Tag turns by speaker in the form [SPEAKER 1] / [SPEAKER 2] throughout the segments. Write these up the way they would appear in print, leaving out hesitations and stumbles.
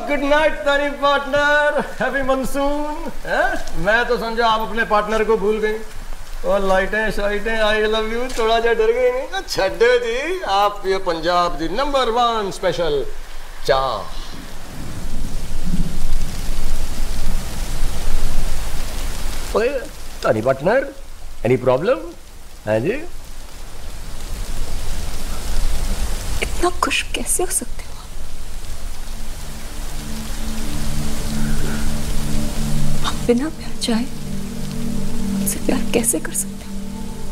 [SPEAKER 1] Good night तारी partner, happy monsoon. मैं तो समझा आप अपने पार्टनर को भूल गई। और लाइटें शाइटें आई लव यू थोड़ा जा डर गई नहीं? छड्डे जी, आप ये पंजाब दी नंबर 1 स्पेशल चाह। ओए तारी पार्टनर, एनी प्रॉब्लम? है जी?
[SPEAKER 2] इतना खुश कैसे हो सकते हो? आप बिना प्यार चाहे हमसे प्यार कैसे कर सकते हो?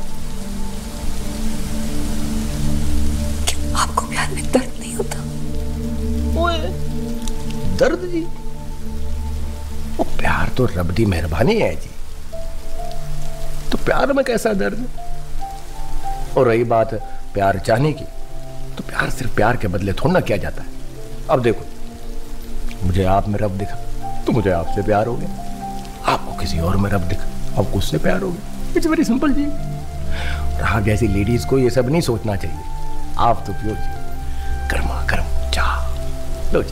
[SPEAKER 2] क्या आपको प्यार में दर्द नहीं होता?
[SPEAKER 1] ओए दर्द जी? वो प्यार तो रब दी मेहरबानी है जी, तो प्यार में कैसा दर्द? और रही बात प्यार चाहने की, तो प्यार सिर्फ प्यार के बदले थोड़ा ना किया जाता है। अब देखो, मुझे आप में रब दिखा तो मुझे आपसे प्यार हो गया, आपको किसी और में रब दिखा आपको उससे प्यार हो गया। इट्स वेरी सिंपल जी। रहा जैसी लेडीज को ये सब नहीं सोचना चाहिए। आप तो पियो जी गर्मा गर्म चाह लो जी।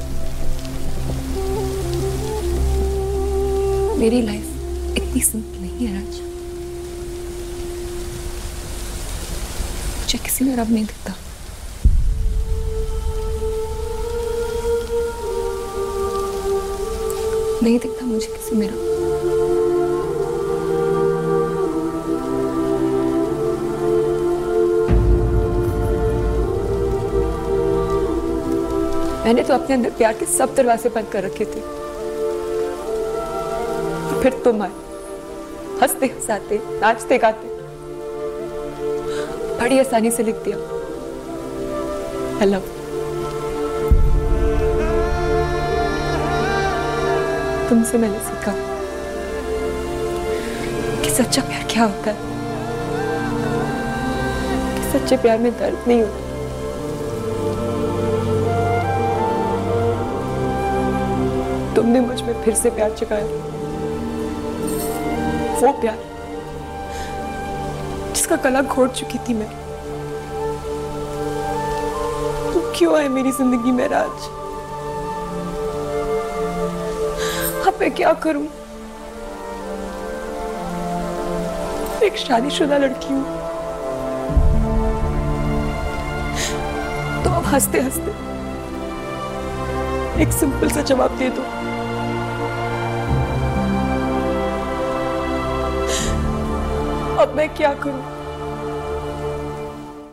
[SPEAKER 2] मेरी लाइफ इतनी सिंपल नहीं है राज। मुझे किसी में रब नहीं दिखता। नहीं दिखता मुझे किसी में रब। मैंने तो अपने अंदर प्यार के सब दरवाजे बंद कर रखे थे। फिर तुम आए, हंसते हंसाते नाचते गाते, बड़ी आसानी से लिख दिया आई लव। तुमसे मैंने सीखा कि सच्चा प्यार क्या होता है, कि सच्चे प्यार में दर्द नहीं होता। तुमने मुझ में फिर से प्यार जगाया, वो प्यार जिसका गला घोट चुकी थी मैं। तुम क्यों आए मेरी जिंदगी में राज? अब मैं क्या करूं? एक शादीशुदा लड़की हूं, तो अब हंसते हंसते एक सिंपल सा जवाब दे दो। अब मैं क्या करूं?